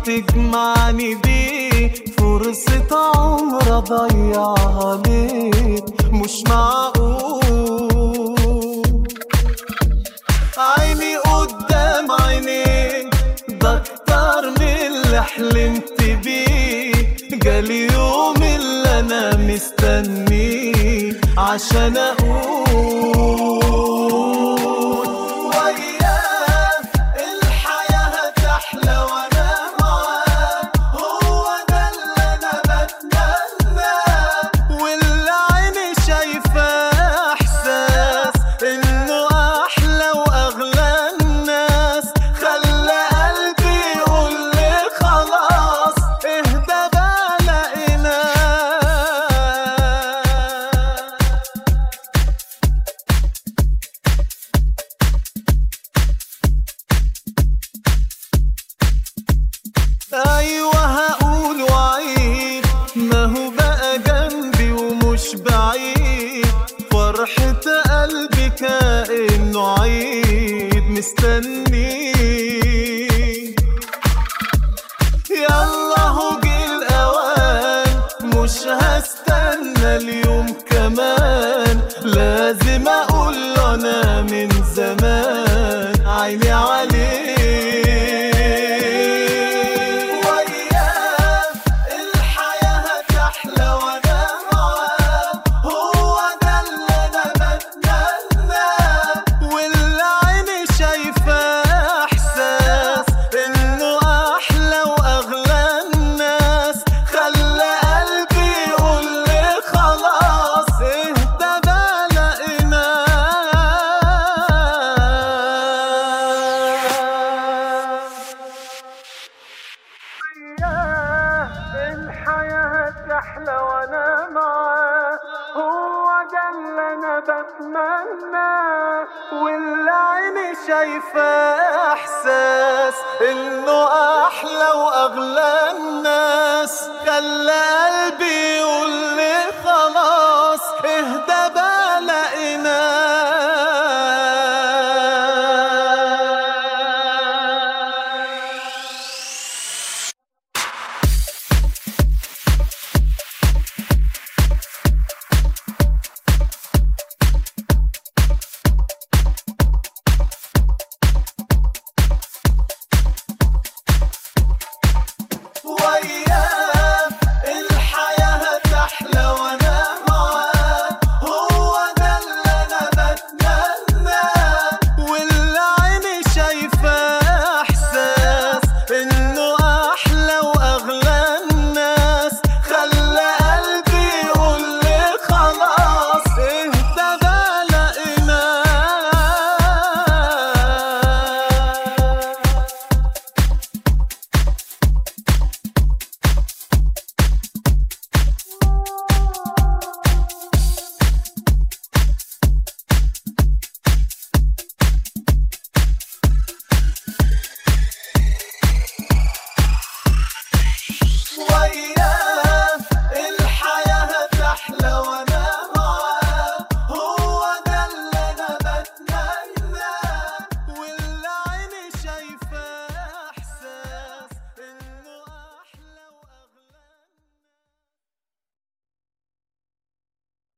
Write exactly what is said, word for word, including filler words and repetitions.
تجمعني بيه، فرصة عمر اضيعها ليه؟ مش معقول. عيني قدام عينيك، ده اكتر من اللي حلمت بيه. جالي يوم اللي انا مستنيه عشان اقول وياه الحياة هتحلى وانا معاه. هو ده اللي انا بتمناه، واللي عيني شايفاه احساس انه احلى واغلى الناس. خلى قلبي يقول لي خلاص اهدى بقى لقيناه. ايوه هقول وعيد، ما هو بقى جنبي ومش بعيد. فرحة قلبي كأنه عيد مستنيه. يلا هو جه الاوان، مش هستنى اليوم كمان. لازم اقول له انا من زمان عيني عليه. وياه الحياة هتحلى وانا معاه. هو ده اللي انا بتمناه، واللي عيني شايفاه احساس انه احلى واغلى الناس. خلى قلبي يقول لي خلاص اهدى بقى لقيناه. وياه الحياة هتحلى وانا معاه. هو ده اللي انا بتمناه، واللي عيني شايفاه احساس انه احلى واغلى الناس. خلى قلبي يقول